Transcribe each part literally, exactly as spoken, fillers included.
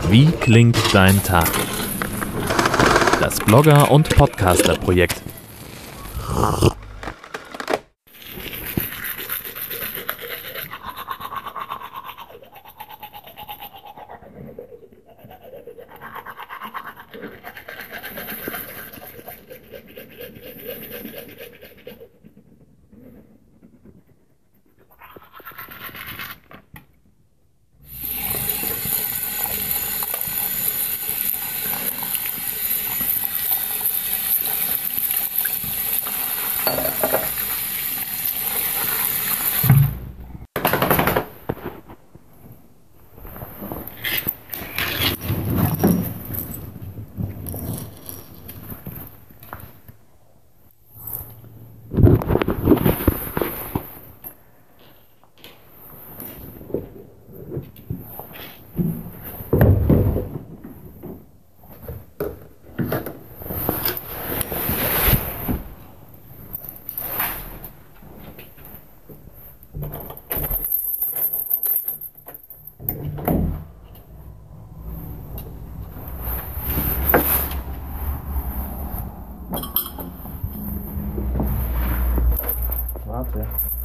Wie klingt dein Tag? Das Blogger- und Podcaster-Projekt. Warte.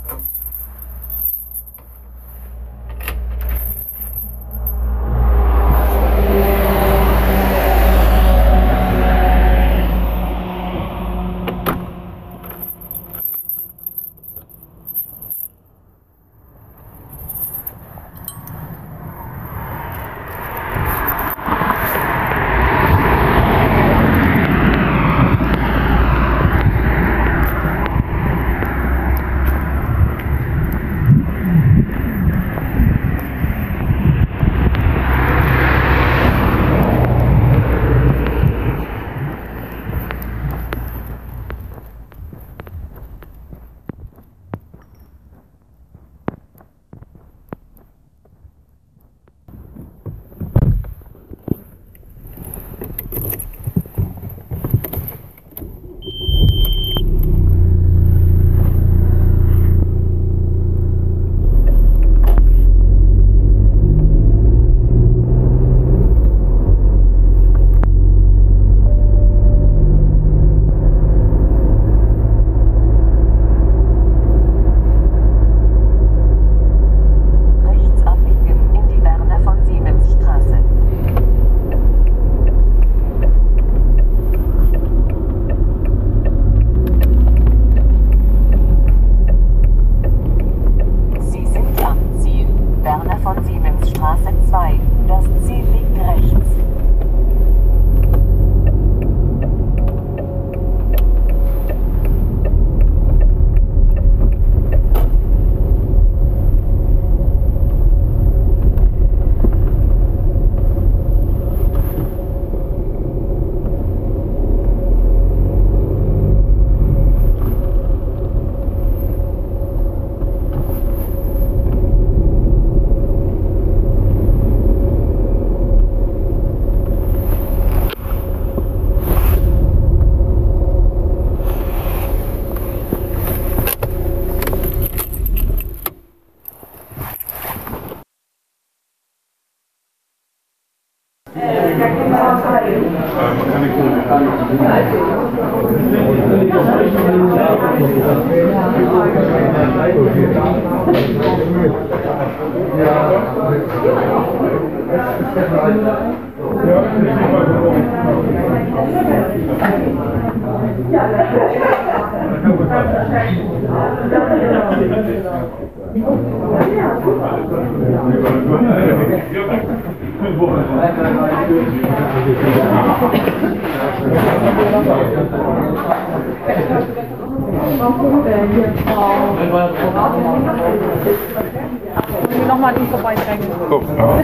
Nochmal nicht vorbeidrängen. Oh, ja.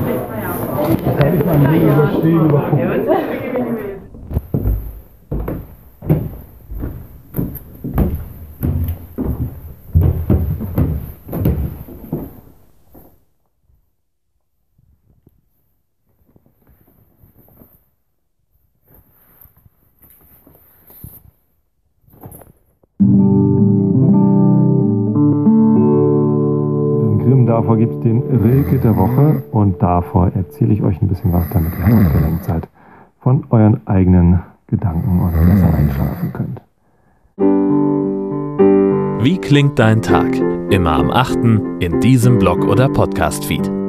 Da kann ich mein Ding überstehen, übergucken. davor gibt es den Rilke der Woche und davor erzähle ich euch ein bisschen was, damit ihr auf der Lenkzeit von euren eigenen Gedanken und besser einschlafen könnt. Wie klingt dein Tag? Immer am achten in diesem Blog- oder Podcast-Feed.